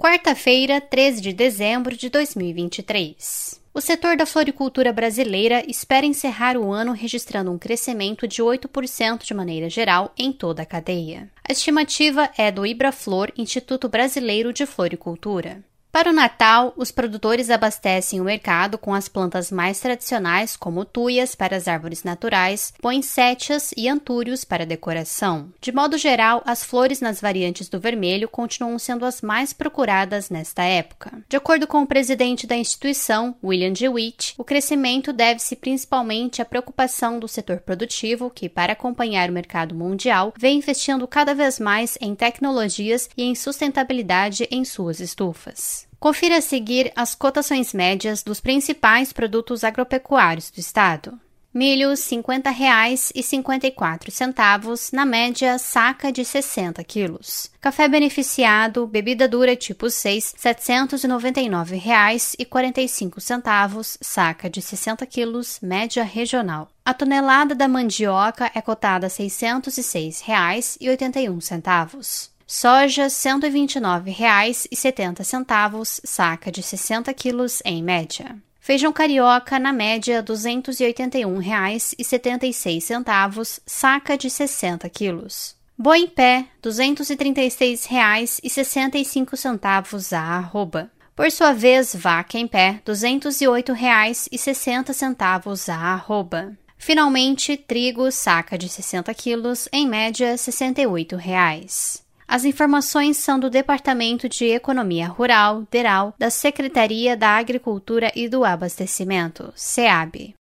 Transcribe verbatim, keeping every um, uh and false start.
Quarta-feira, treze de dezembro de dois mil e vinte e três. O setor da floricultura brasileira espera encerrar o ano registrando um crescimento de oito por cento de maneira geral em toda a cadeia. A estimativa é do Ibraflor, Instituto Brasileiro de Floricultura. Para o Natal, os produtores abastecem o mercado com as plantas mais tradicionais, como tuias para as árvores naturais, poinsettias e antúrios para decoração. De modo geral, as flores nas variantes do vermelho continuam sendo as mais procuradas nesta época. De acordo com o presidente da instituição, William G. Witt, o crescimento deve-se principalmente à preocupação do setor produtivo, que, para acompanhar o mercado mundial, vem investindo cada vez mais em tecnologias e em sustentabilidade em suas estufas. Confira a seguir as cotações médias dos principais produtos agropecuários do estado. Milho, cinquenta reais e cinquenta e quatro centavos, na média, saca de sessenta quilos. Café beneficiado, bebida dura tipo seis, setecentos e noventa e nove reais e quarenta e cinco centavos, saca de sessenta quilos, média regional. A tonelada da mandioca é cotada a seiscentos e seis reais e oitenta e um centavos. Soja, cento e vinte e nove reais e setenta centavos, saca de sessenta quilos em média. Feijão carioca, na média, duzentos e oitenta e um reais e setenta e seis centavos, saca de sessenta quilos. Boi em pé, duzentos e trinta e seis reais e sessenta e cinco centavos a arroba. Por sua vez, vaca em pé, duzentos e oito reais e sessenta centavos a arroba. Finalmente, trigo, saca de sessenta quilos, em média, sessenta e oito reais. As informações são do Departamento de Economia Rural, DERAL, da Secretaria da Agricultura e do Abastecimento, SEAB.